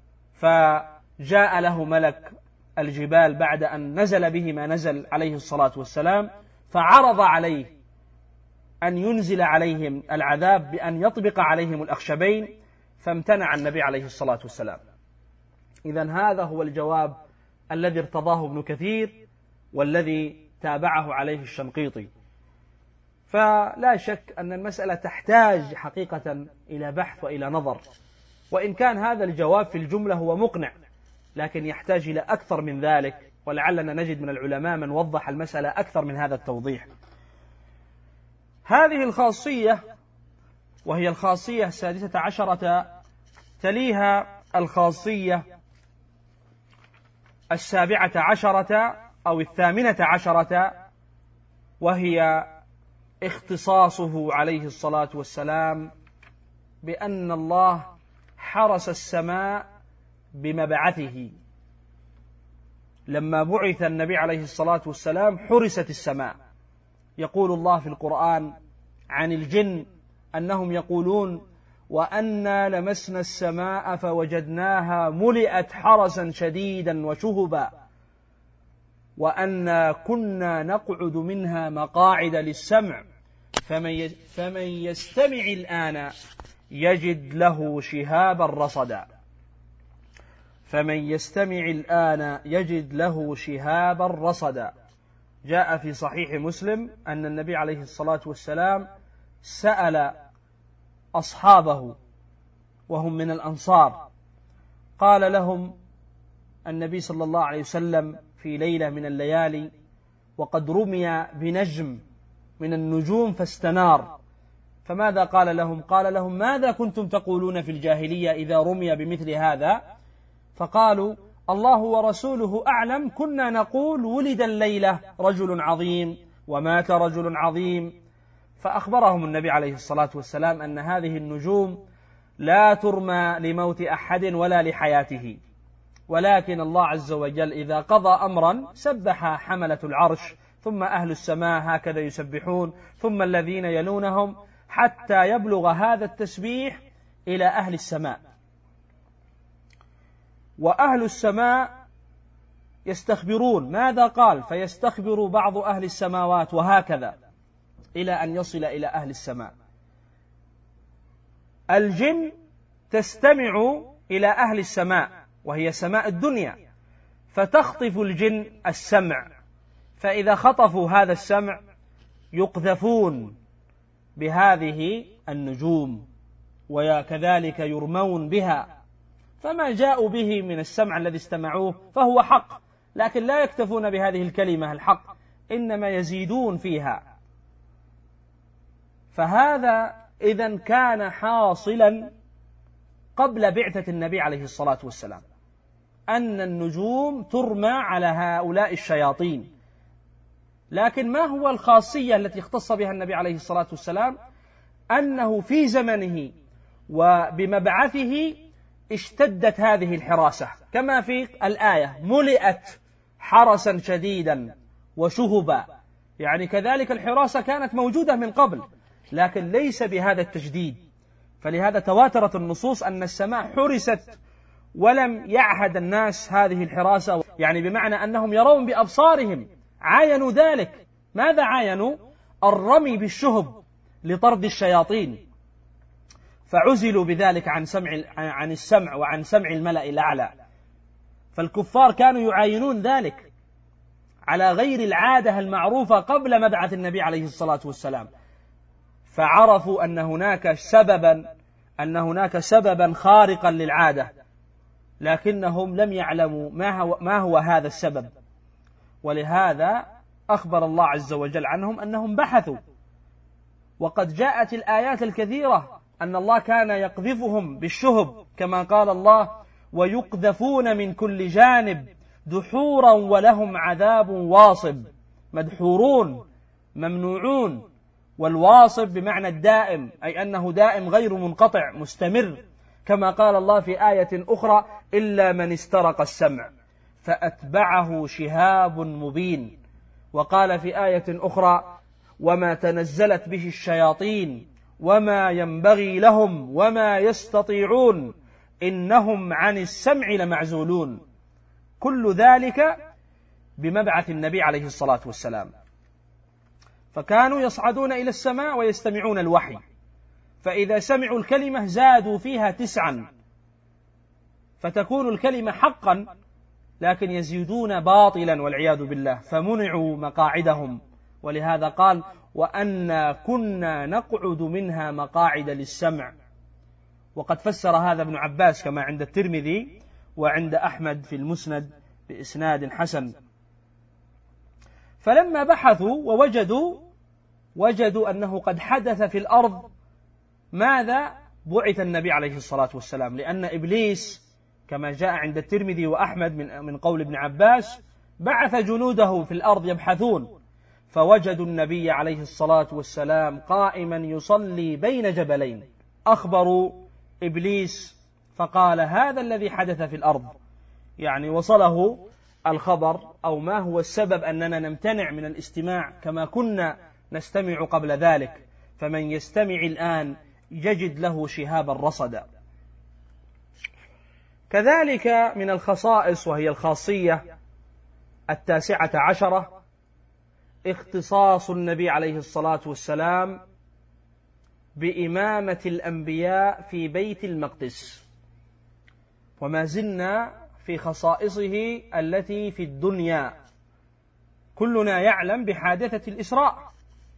فجاء له ملك الجبال بعد أن نزل به ما نزل عليه الصلاة والسلام، فعرض عليه أن ينزل عليهم العذاب بأن يطبق عليهم الأخشبين، فامتنع النبي عليه الصلاة والسلام. إذن هذا هو الجواب الذي ارتضاه ابن كثير والذي تابعه عليه الشنقيطي. فلا شك أن المسألة تحتاج حقيقة إلى بحث وإلى نظر، وإن كان هذا الجواب في الجملة هو مقنع، لكن يحتاج إلى أكثر من ذلك، ولعلنا نجد من العلماء من وضح المسألة أكثر من هذا التوضيح. هذه الخاصية وهي الخاصية السادسة عشرة تليها الخاصية السابعة عشرة أو الثامنة عشرة، وهي اختصاصه عليه الصلاة والسلام بأن الله حرس السماء بمبعثه. لما بعث النبي عليه الصلاة والسلام حرست السماء. يقول الله في القرآن عن الجن أنهم يقولون وأنا لمسنا السماء فوجدناها ملئت حرسا شديدا وشهبا وأنا كنا نقعد منها مقاعد للسمع فمن فمن يستمع الآن يجد له شهابا رصدا فمن يستمع الآن يجد له شهابا رصدا. جاء في صحيح مسلم أن النبي عليه الصلاة والسلام سأل أصحابه وهم من الأنصار، قال لهم النبي صلى الله عليه وسلم في ليلة من الليالي وقد رمي بنجم من النجوم فاستنار، فماذا قال لهم؟ قال لهم ماذا كنتم تقولون في الجاهلية إذا رمي بمثل هذا؟ فقالوا الله ورسوله أعلم، كنا نقول ولد الليلة رجل عظيم ومات رجل عظيم. فأخبرهم النبي عليه الصلاة والسلام أن هذه النجوم لا ترمى لموت أحد ولا لحياته، ولكن الله عز وجل إذا قضى أمرا سبح حملة العرش، ثم أهل السماء هكذا يسبحون، ثم الذين يلونهم، حتى يبلغ هذا التسبيح إلى أهل السماء. وأهل السماء يستخبرون، ماذا قال؟ فيستخبر بعض أهل السماوات، وهكذا إلى أن يصل إلى أهل السماء. الجن تستمع إلى أهل السماء وهي سماء الدنيا، فتخطف الجن السمع، فإذا خطفوا هذا السمع يقذفون بهذه النجوم وكذلك يرمون بها، فما جاءوا به من السمع الذي استمعوه فهو حق، لكن لا يكتفون بهذه الكلمة الحق، إنما يزيدون فيها. فهذا إذن كان حاصلا قبل بعثة النبي عليه الصلاة والسلام، أن النجوم ترمى على هؤلاء الشياطين. لكن ما هو الخاصية التي اختص بها النبي عليه الصلاة والسلام؟ أنه في زمنه وبمبعثه اشتدت هذه الحراسة، كما في الآية ملئت حرسا شديدا وشهبا، يعني كذلك الحراسة كانت موجودة من قبل لكن ليس بهذا التشديد. فلهذا تواترت النصوص أن السماء حرست ولم يعهد الناس هذه الحراسة، يعني بمعنى أنهم يرون بأبصارهم، عاينوا ذلك. ماذا عاينوا؟ الرمي بالشهب لطرد الشياطين، فعزلوا بذلك عن سمع عن السمع وعن سمع الملأ الأعلى. فالكفار كانوا يعاينون ذلك على غير العادة المعروفة قبل مبعث النبي عليه الصلاة والسلام، فعرفوا أن هناك سببا أن هناك سببا خارقا للعادة، لكنهم لم يعلموا ما هو, ما هو هذا السبب. ولهذا أخبر الله عز وجل عنهم أنهم بحثوا، وقد جاءت الآيات الكثيرة أن الله كان يقذفهم بالشهب، كما قال الله ويقذفون من كل جانب دحورا ولهم عذاب واصب. مدحورون ممنوعون، والواصب بمعنى الدائم، أي أنه دائم غير منقطع مستمر، كما قال الله في آية أخرى إلا من استرق السمع فأتبعه شهاب مبين. وقال في آية أخرى وما تنزلت به الشياطين وما ينبغي لهم وما يستطيعون إنهم عن السمع لمعزولون. كل ذلك بمبعث النبي عليه الصلاة والسلام. فكانوا يصعدون إلى السماء ويستمعون الوحي، فإذا سمعوا الكلمة زادوا فيها تسعا، فتكون الكلمة حقا لكن يزيدون باطلا والعياذ بالله، فمنعوا مقاعدهم. ولهذا قال وأنا كنا نقعد منها مقاعد للسمع. وقد فسر هذا ابن عباس كما عند الترمذي وعند أحمد في المسند بإسناد حسن. فلما بحثوا ووجدوا وجدوا أنه قد حدث في الأرض ماذا؟ بعث النبي عليه الصلاة والسلام، لأن إبليس كما جاء عند الترمذي وأحمد من من قول ابن عباس بعث جنوده في الأرض يبحثون، فوجدوا النبي عليه الصلاة والسلام قائما يصلي بين جبلين. أخبروا إبليس فقال هذا الذي حدث في الأرض، يعني وصله الخبر أو ما هو السبب أننا نمتنع من الاستماع كما كنا نستمع قبل ذلك، فمن يستمع الآن يجد له شهابا رصدا. كذلك من الخصائص وهي الخاصية التاسعة عشرة اختصاص النبي عليه الصلاة والسلام بإمامة الأنبياء في بيت المقدس. وما زلنا في خصائصه التي في الدنيا. كلنا يعلم بحادثة الإسراء،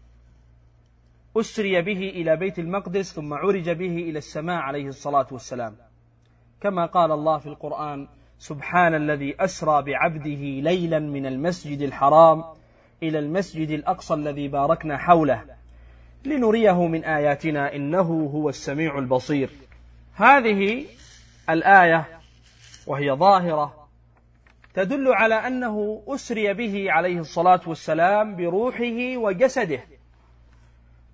أسري به إلى بيت المقدس ثم عرج به إلى السماء عليه الصلاة والسلام، كما قال الله في القرآن سبحان الذي أسرى بعبده ليلا من المسجد الحرام إلى المسجد الأقصى الذي باركنا حوله لنريه من آياتنا إنه هو السميع البصير. هذه الآية وهي ظاهرة تدل على أنه أسري به عليه الصلاة والسلام بروحه وجسده،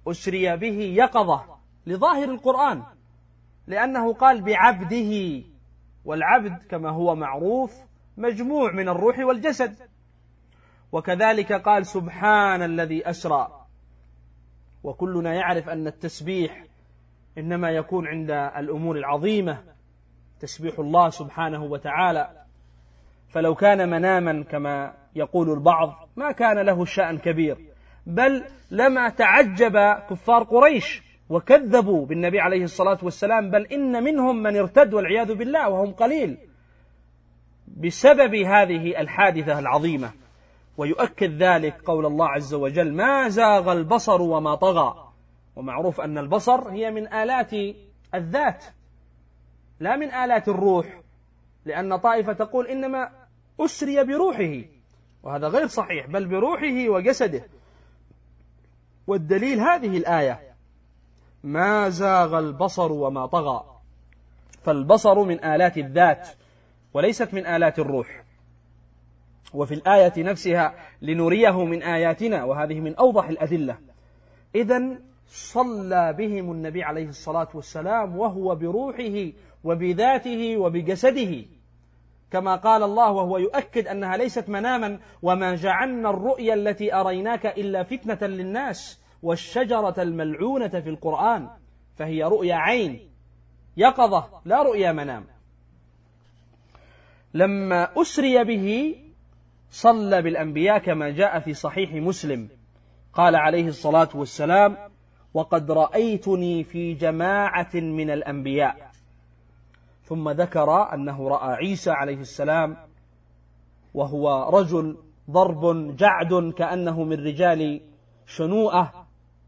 أسري به يقظة لظاهر القرآن، لأنه قال بعبده، والعبد كما هو معروف مجموع من الروح والجسد. وكذلك قال سبحان الذي أسرى، وكلنا يعرف أن التسبيح إنما يكون عند الأمور العظيمة، تسبيح الله سبحانه وتعالى، فلو كان مناما كما يقول البعض ما كان له شأن كبير، بل لما تعجب كفار قريش وكذبوا بالنبي عليه الصلاة والسلام، بل إن منهم من ارتد والعياذ بالله وهم قليل بسبب هذه الحادثة العظيمة. ويؤكد ذلك قول الله عز وجل ما زاغ البصر وما طغى، ومعروف أن البصر هي من آلات الذات لا من آلات الروح، لأن طائفة تقول إنما أسري بروحه، وهذا غير صحيح، بل بروحه وجسده. والدليل هذه الآية ما زاغ البصر وما طغى، فالبصر من آلات الذات وليست من آلات الروح. وفي الآية نفسها لنريه من آياتنا، وهذه من أوضح الأدلة. إذن صلى بهم النبي عليه الصلاة والسلام وهو بروحه وبذاته وبجسده، كما قال الله وهو يؤكد أنها ليست مناما وما جعلنا الرؤيا التي أريناك إلا فتنة للناس والشجرة الملعونة في القرآن، فهي رؤيا عين يقظة لا رؤيا منام. لما أسري به صلى بالأنبياء كما جاء في صحيح مسلم، قال عليه الصلاة والسلام وقد رأيتني في جماعة من الأنبياء، ثم ذكر أنه رأى عيسى عليه السلام وهو رجل ضرب جعد كأنه من رجال شنوءة،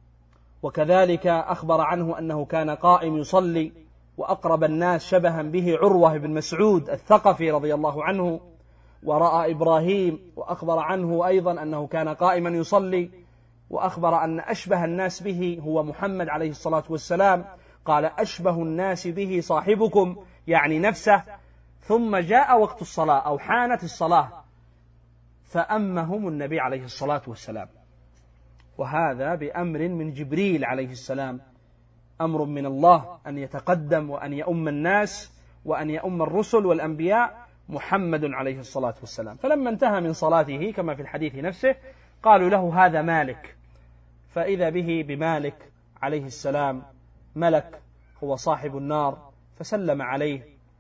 وكذلك أخبر عنه أنه كان قائم يصلي، وأقرب الناس شبها به عروة بن مسعود الثقفي رضي الله عنه. ورأى إبراهيم وأخبر عنه أيضا أنه كان قائما يصلي، وأخبر أن أشبه الناس به هو محمد عليه الصلاة والسلام، قال أشبه الناس به صاحبكم يعني نفسه. ثم جاء وقت الصلاة أو حانت الصلاة فأمهم النبي عليه الصلاة والسلام، وهذا بأمر من جبريل عليه السلام، أمر من الله أن يتقدم وأن يؤم الناس وأن يؤم الرسل والأنبياء محمد عليه الصلاة والسلام. فلما انتهى من صلاته كما في الحديث نفسه قالوا له هذا مالك، فإذا به بمالك عليه السلام ملك هو صاحب النار، فسلم عليه،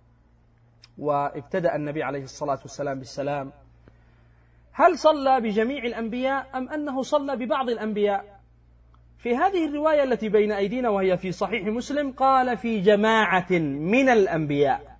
وابتدأ النبي عليه الصلاة والسلام بالسلام. هل صلى بجميع الأنبياء أم أنه صلى ببعض الأنبياء؟ في هذه الرواية التي بين أيدينا وهي في صحيح مسلم قال في جماعة من الأنبياء،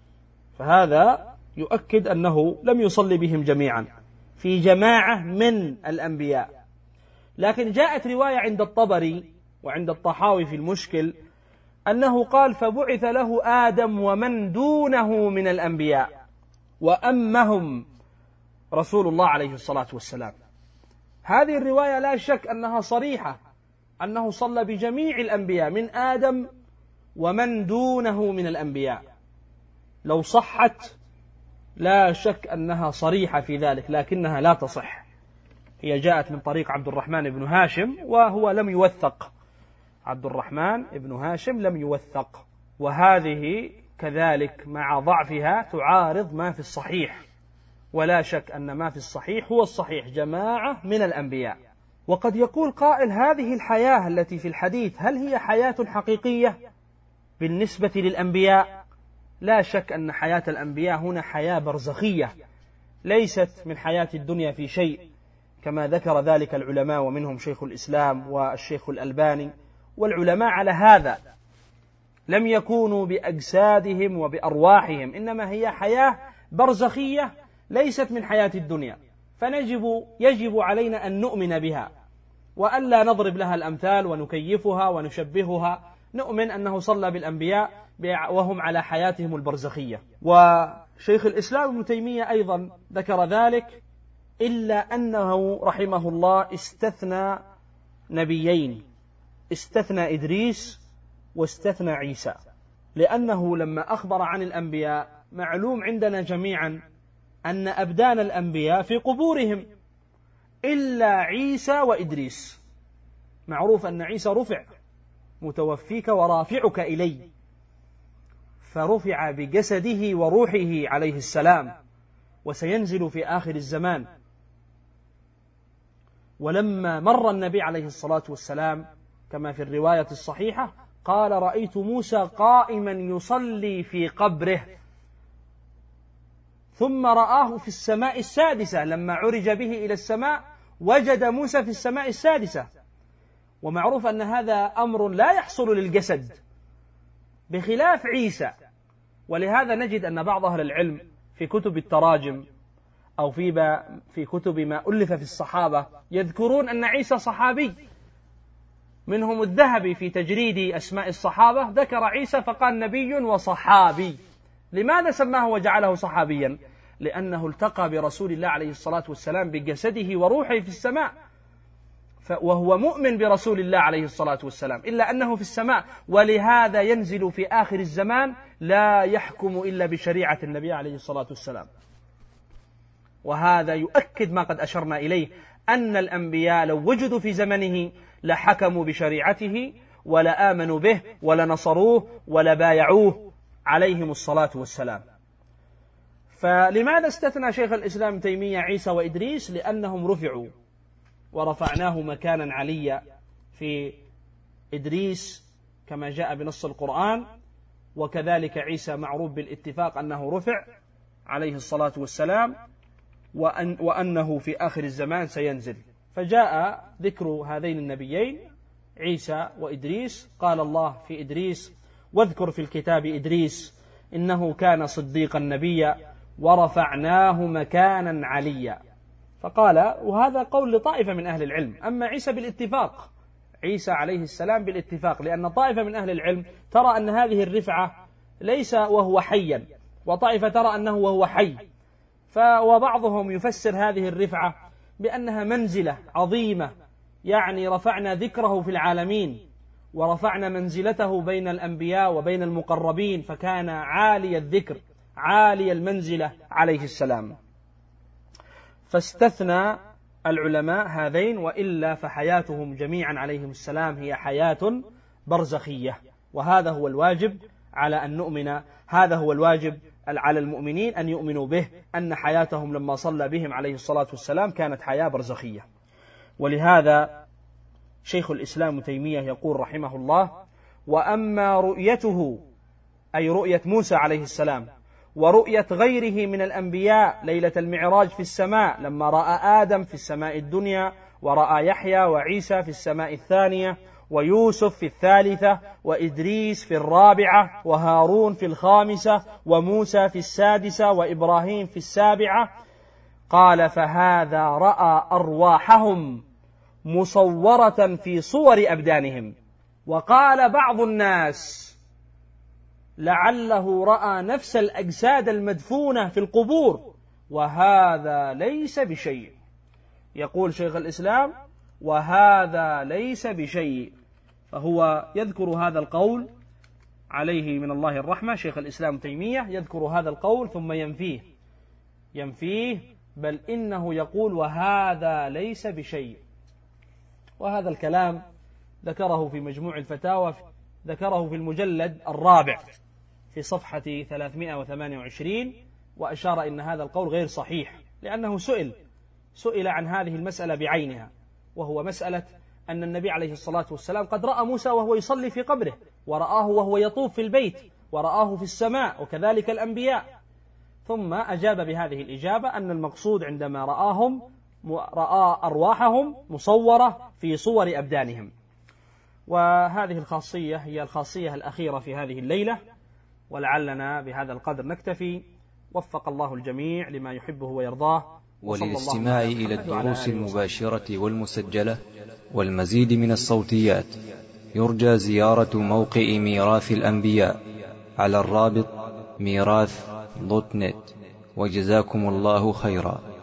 فهذا يؤكد أنه لم يصلي بهم جميعا، في جماعة من الأنبياء. لكن جاءت رواية عند الطبري وعند الطحاوي في المشكل أنه قال فبعث له آدم ومن دونه من الأنبياء وأمهم رسول الله عليه الصلاة والسلام. هذه الرواية لا شك أنها صريحة أنه صلى بجميع الأنبياء من آدم ومن دونه من الأنبياء، لو صحت لا شك أنها صريحة في ذلك، لكنها لا تصح. هي جاءت من طريق عبد الرحمن بن هاشم وهو لم يوثق، عبد الرحمن بن هاشم لم يوثق، وهذه كذلك مع ضعفها تعارض ما في الصحيح، ولا شك أن ما في الصحيح هو الصحيح، جماعة من الأنبياء. وقد يقول قائل هذه الحياة التي في الحديث هل هي حياة حقيقية بالنسبة للأنبياء؟ لا شك أن حياة الأنبياء هنا حياة برزخية ليست من حياة الدنيا في شيء، كما ذكر ذلك العلماء ومنهم شيخ الإسلام والشيخ الألباني. والعلماء على هذا لم يكونوا بأجسادهم وبأرواحهم، إنما هي حياة برزخية ليست من حياة الدنيا، فنجب يجب علينا أن نؤمن بها وألا نضرب لها الأمثال ونكيفها ونشبهها، نؤمن أنه صلى بالأنبياء وهم على حياتهم البرزخية. وشيخ الإسلام ابن تيمية أيضا ذكر ذلك، إلا أنه رحمه الله استثنى نبيين، استثنى إدريس واستثنى عيسى، لأنه لما أخبر عن الأنبياء معلوم عندنا جميعا أن أبدان الأنبياء في قبورهم إلا عيسى وإدريس، معروف أن عيسى رفع، متوفيك ورافعك إلي، فرفع بجسده وروحه عليه السلام، وسينزل في آخر الزمان. ولما مر النبي عليه الصلاة والسلام كما في الرواية الصحيحة قال: رأيت موسى قائما يصلي في قبره، ثم رآه في السماء السادسة. لما عرج به إلى السماء وجد موسى في السماء السادسة. ومعروف أن هذا أمر لا يحصل للجسد بخلاف عيسى. ولهذا نجد أن بعض أهل العلم في كتب التراجم أو في في كتب ما ألف في الصحابة يذكرون أن عيسى صحابي. منهم الذهبي في تجريد أسماء الصحابة ذكر عيسى فقال نبي وصحابي. لماذا سماه وجعله صحابيا؟ لأنه التقى برسول الله عليه الصلاة والسلام بجسده وروحه في السماء، وهو مؤمن برسول الله عليه الصلاة والسلام، إلا أنه في السماء. ولهذا ينزل في آخر الزمان لا يحكم إلا بشريعة النبي عليه الصلاة والسلام. وهذا يؤكد ما قد أشرنا إليه، أن الأنبياء لو وجدوا في زمنه لحكموا بشريعته ولا آمنوا به ولا نصروه ولا بايعوه عليهم الصلاة والسلام. فلماذا استثنى شيخ الإسلام تيمية عيسى وإدريس؟ لأنهم رفعوا ورفعناه مكانا عليا في إدريس كما جاء بنص القرآن، وكذلك عيسى معروف بالاتفاق أنه رفع عليه الصلاة والسلام، وأن وأنه في آخر الزمان سينزل. فجاء ذكر هذين النبيين عيسى وإدريس. قال الله في إدريس: واذكر في الكتاب إدريس إنه كان صديقا نبيا ورفعناه مكانا عليا. فقال، وهذا قول لطائفة من أهل العلم. أما عيسى بالاتفاق، عيسى عليه السلام بالاتفاق، لأن طائفة من أهل العلم ترى أن هذه الرفعة ليس وهو حيا، وطائفة ترى أنه وهو حي. وبعضهم يفسر هذه الرفعة بأنها منزلة عظيمة، يعني رفعنا ذكره في العالمين ورفعنا منزلته بين الأنبياء وبين المقربين، فكان عالي الذكر عالي المنزلة عليه السلام. فاستثنى العلماء هذين، وإلا فحياتهم جميعا عليهم السلام هي حياة برزخية. وهذا هو الواجب على أن نؤمن، هذا هو الواجب على المؤمنين أن يؤمنوا به، أن حياتهم لما صلى بهم عليه الصلاة والسلام كانت حياة برزخية. ولهذا شيخ الإسلام تيمية يقول رحمه الله: وأما رؤيته، أي رؤية موسى عليه السلام، ورؤية غيره من الأنبياء ليلة المعراج في السماء لما رأى آدم في السماء الدنيا، ورأى يحيى وعيسى في السماء الثانية، ويوسف في الثالثة، وإدريس في الرابعة، وهارون في الخامسة، وموسى في السادسة، وإبراهيم في السابعة. قال: فهذا رأى أرواحهم مصورة في صور أبدانهم. وقال بعض الناس لعله رأى نفس الأجساد المدفونة في القبور، وهذا ليس بشيء. يقول شيخ الإسلام: وهذا ليس بشيء. فهو يذكر هذا القول عليه من الله الرحمة. شيخ الإسلام تيمية يذكر هذا القول ثم ينفيه ينفيه بل إنه يقول: وهذا ليس بشيء. وهذا الكلام ذكره في مجموع الفتاوى، ذكره في المجلد الرابع في صفحة ثلاثمائة وثمانية وعشرين، وأشار إن هذا القول غير صحيح، لأنه سئل سئل عن هذه المسألة بعينها، وهو مسألة أن النبي عليه الصلاة والسلام قد رأى موسى وهو يصلي في قبره، ورآه وهو يطوف في البيت، ورآه في السماء، وكذلك الأنبياء. ثم أجاب بهذه الإجابة أن المقصود عندما رآهم رأى أرواحهم مصورة في صور أبدانهم. وهذه الخاصية هي الخاصية الأخيرة في هذه الليلة، ولعلنا بهذا القدر نكتفي. وفق الله الجميع لما يحبه ويرضاه. وللاستماع إلى الدروس المباشرة والمسجلة والمزيد من الصوتيات يرجى زيارة موقع ميراث الأنبياء على الرابط ميراث دوت نت. وجزاكم الله خيرا.